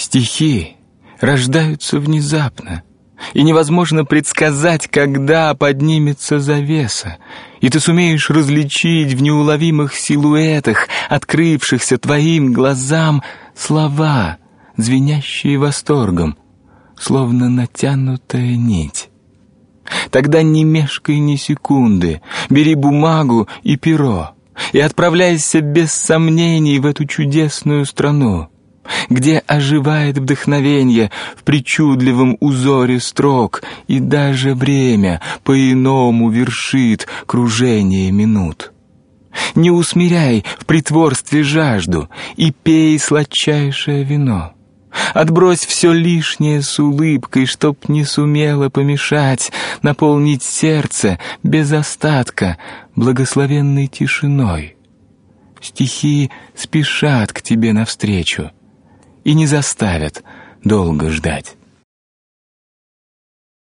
Стихи рождаются внезапно, и невозможно предсказать, когда поднимется завеса, и ты сумеешь различить в неуловимых силуэтах, открывшихся твоим глазам, слова, звенящие восторгом, словно натянутая нить. Тогда не мешкай ни секунды, бери бумагу и перо и отправляйся без сомнений в эту чудесную страну, где оживает вдохновенье в причудливом узоре строк, и даже время по-иному вершит кружение минут. Не усмиряй в притворстве жажду и пей сладчайшее вино. Отбрось все лишнее с улыбкой, чтоб не сумело помешать наполнить сердце без остатка благословенной тишиной. Стихи спешат к тебе навстречу и не заставят долго ждать.